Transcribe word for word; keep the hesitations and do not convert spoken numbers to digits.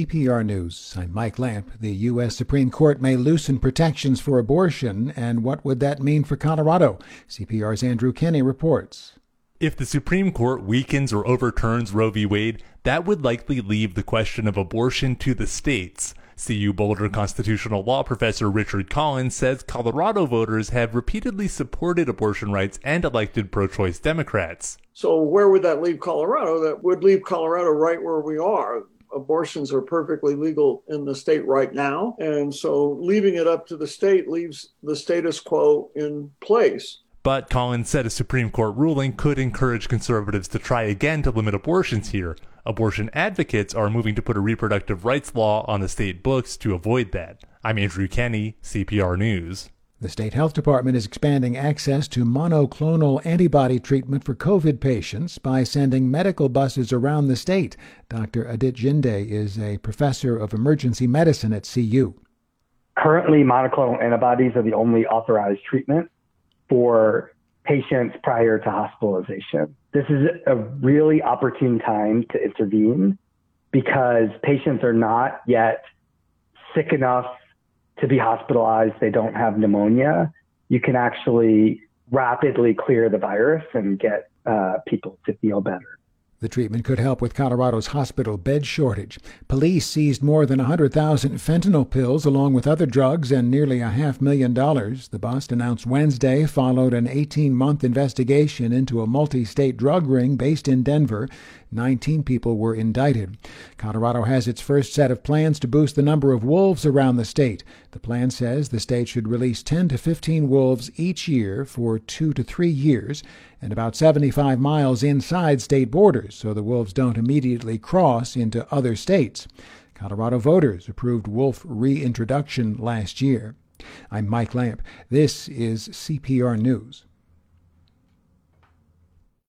C P R News. I'm Mike Lamp. The U S Supreme Court may loosen protections for abortion, and what would that mean for Colorado? C P R's Andrew Kenney reports. If the Supreme Court weakens or overturns Roe v. Wade, that would likely leave the question of abortion to the states. C U Boulder constitutional law professor Richard Collins says Colorado voters have repeatedly supported abortion rights and elected pro-choice Democrats. So where would that leave Colorado? That would leave Colorado right where we are. Abortions are perfectly legal in the state right now. And so leaving it up to the state leaves the status quo in place. But Collins said a Supreme Court ruling could encourage conservatives to try again to limit abortions here. Abortion advocates are moving to put a reproductive rights law on the state books to avoid that. I'm Andrew Kenney, C P R News. The state health department is expanding access to monoclonal antibody treatment for COVID patients by sending medical buses around the state. Doctor Adit Jinde is a professor of emergency medicine at C U. Currently, monoclonal antibodies are the only authorized treatment for patients prior to hospitalization. This is a really opportune time to intervene because patients are not yet sick enough to be hospitalized. They don't have pneumonia. You can actually rapidly clear the virus and get uh, people to feel better. The treatment could help with Colorado's hospital bed shortage. Police seized more than one hundred thousand fentanyl pills along with other drugs and nearly a half million dollars. The bust announced Wednesday followed an eighteen-month investigation into a multi-state drug ring based in Denver. nineteen people were indicted. Colorado has its first set of plans to boost the number of wolves around the state. The plan says the state should release ten to fifteen wolves each year for two to three years and about seventy-five miles inside state borders so the wolves don't immediately cross into other states. Colorado voters approved wolf reintroduction last year. I'm Mike Lamp. This is C P R News.